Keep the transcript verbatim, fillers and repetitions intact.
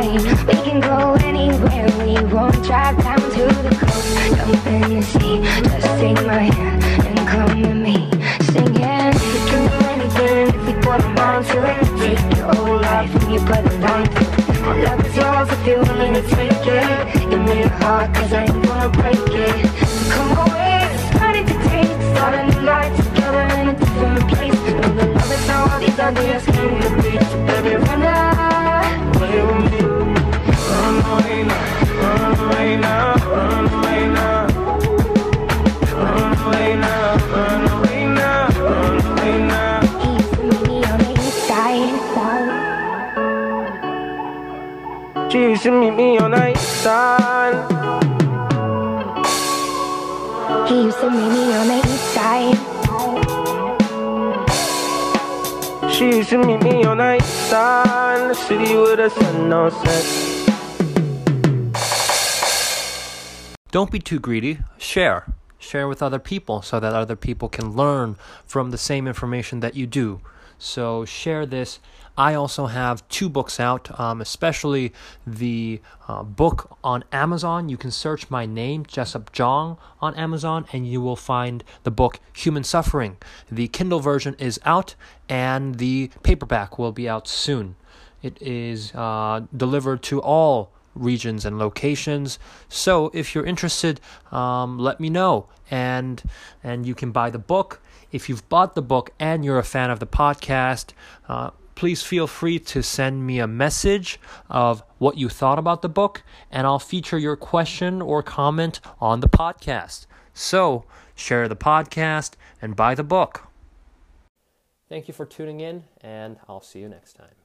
fine. We can go anywhere we want. Drive down to the coast, jump in the sea. Just take my hand and come with me, singing. We can do anything if we put our mind to it. Take your whole life and you put a line to it. My love is yours if you're willing to take it. Give me your heart cause I ain't gonna break it. So come away, it's ready to take. Start a new life together in a different place. Know the love is all these ideas came to be. So baby run away with me. Run away now, run away now, run away now. Run away now, run away now, run away now. He used to meet me on the east side. She used to meet me on the east side. He used to meet me on the east side. She used to meet me on the east side, the city with the sun no set. Don't be too greedy. Share. Share with other people so that other people can learn from the same information that you do. So share this. I also have two books out, um, especially the uh, book on Amazon. You can search my name, Jessup Jong, on Amazon, and you will find the book Human Suffering. The Kindle version is out, and the paperback will be out soon. It is uh, delivered to all regions and locations. So if you're interested, um, let me know, and and you can buy the book. If you've bought the book and you're a fan of the podcast, uh, please feel free to send me a message of what you thought about the book, and I'll feature your question or comment on the podcast. So share the podcast and buy the book. Thank you for tuning in, and I'll see you next time.